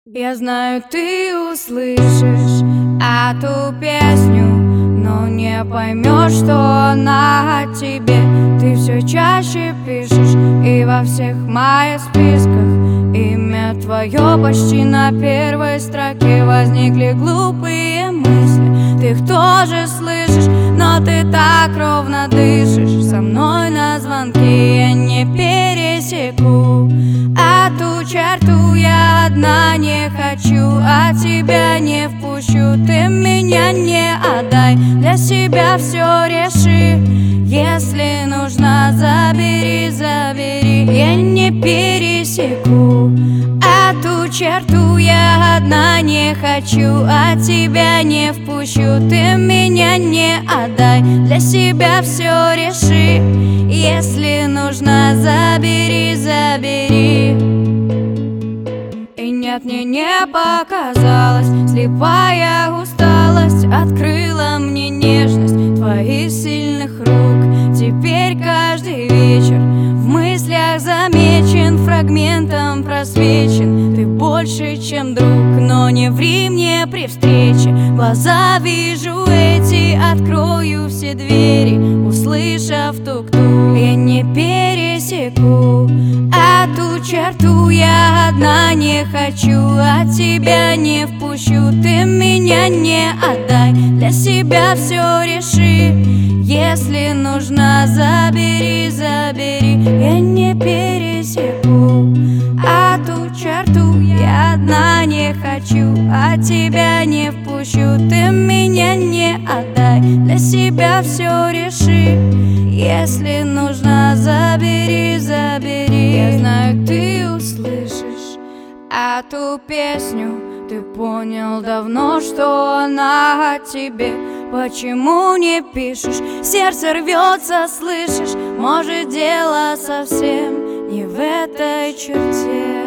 Я знаю, ты услышишь эту песню, но не поймешь, что она о тебе. Ты все чаще пишешь, и во всех моих списках имя твое почти на первой строке. Возникли глупые мысли, ты их тоже слышишь, но ты так ровно дышишь. Со мной на звонке я не пересеку эту черту, я одна не хочу, а тебя не впущу. Ты меня не отдай, для себя все реши. Если нужно, забери, забери. Я не пересеку эту черту, я одна не хочу, а тебя не впущу. Ты меня не отдай, для себя все реши. Если нужно, забери, забери. И нет, мне не показалось, слепая усталость открыла мне нежность твоих сильных рук. Теперь каждый вечер в мыслях замечен, фрагментом просвечен. Ты больше, чем друг, но не ври мне при встрече. Глаза вижу эти, открою все двери, услышав тук-тук. Я не пересеку эту черту, я одна не хочу, а тебя не впущу. Ты меня не отдай, для себя все реши. Если нужно, забери, забери. Я не пересеку эту черту, я одна не хочу, а тебя не впущу. Ты меня не отдай, для себя все реши. Если нужно, забери, забери. Я знаю, ты услышишь эту песню. Ты понял давно, что она о тебе. Почему не пишешь? Сердце рвется, слышишь? Может, дело совсем не в этой черте.